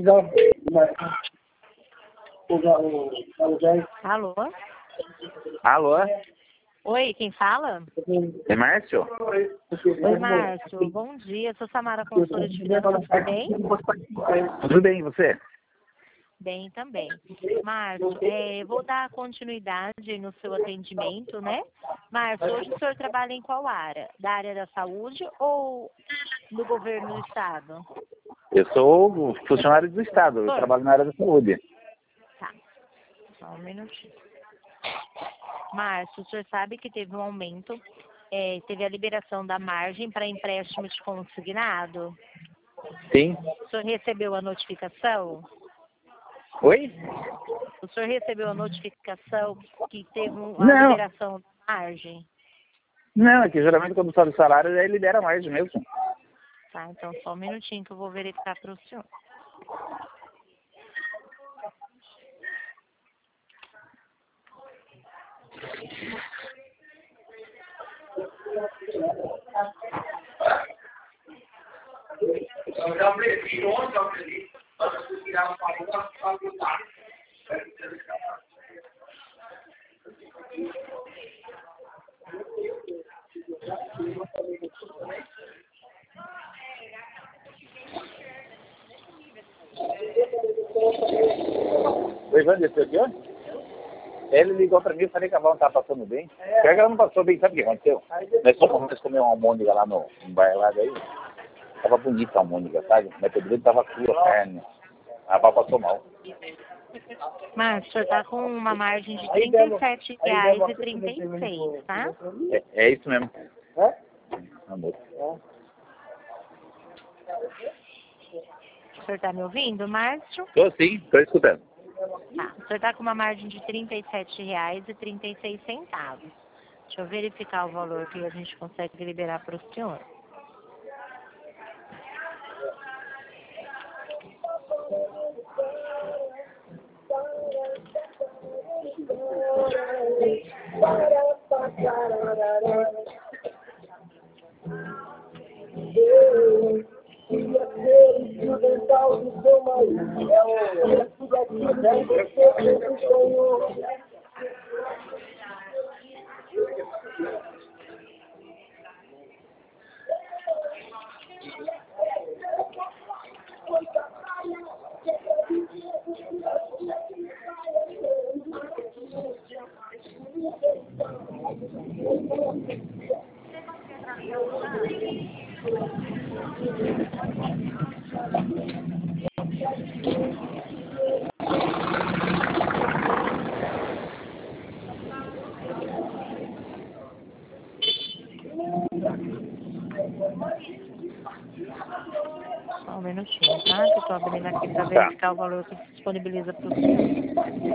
Alô? Alô? Oi, quem fala? É Márcio? Oi, Márcio. Bom dia. Sou Samara, consultora de finanças. Tudo bem? Tudo bem, e você? Bem também. Márcio, vou dar continuidade no seu atendimento, né? Márcio, hoje o senhor trabalha em qual área? Da área da saúde ou no governo do estado? Eu sou funcionário do Estado, eu trabalho na área da saúde. Tá. Só um minutinho. Márcio, o senhor sabe que teve um aumento, teve a liberação da margem para empréstimo de consignado? Sim? O senhor recebeu a notificação? Oi? O senhor recebeu a notificação que teve uma Não, liberação da margem? não, é que geralmente quando sobe o salário, aí libera mais mesmo. Tá, então só um minutinho que eu vou verificar para o senhor. O Ivan disse aqui, ó. Ele ligou pra mim e falei que a Val não tava passando bem. Pior que ela não passou bem, sabe o que aconteceu? Nós comemos uma almôndega lá no bar lá daí. Tava bonita a almôndega, sabe? Mas o dele tava crua a carne. A Val passou mal. Mas o senhor está com uma margem de R$ 37,36, tá? É isso mesmo. Amor. O senhor está me ouvindo, Márcio? Tô sim, tô escutando. Tá. O senhor está com uma margem de R$ 37,36. Deixa eu verificar o valor que a gente consegue liberar para o senhor. Só um minutinho, tá? Que eu estou abrindo aqui para verificar o valor que disponibiliza para o senhor.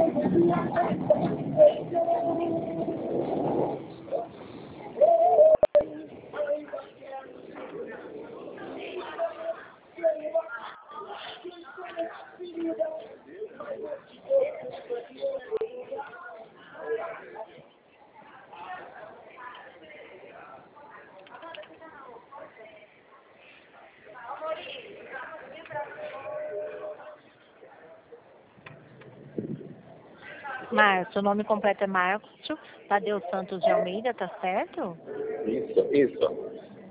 Márcio, o nome completo é Márcio Tadeu Santos de Almeida, tá certo? Isso.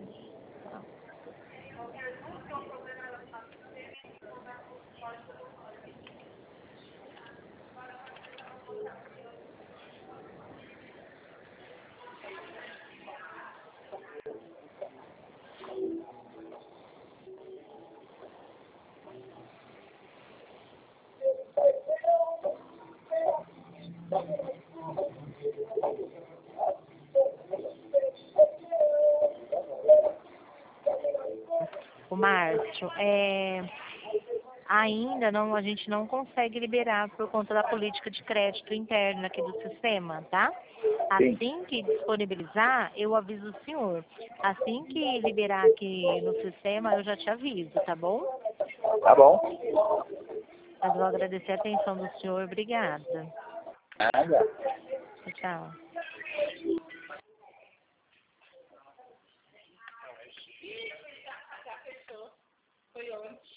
O Márcio, ainda não, a gente não consegue liberar por conta da política de crédito interna aqui do sistema, tá? Sim. Assim que disponibilizar, eu aviso o senhor. Assim que liberar aqui no sistema, eu já te aviso, tá bom? Tá bom. Mas vou agradecer a atenção do senhor. Obrigada. Nada. Tchau. Foi ótimo.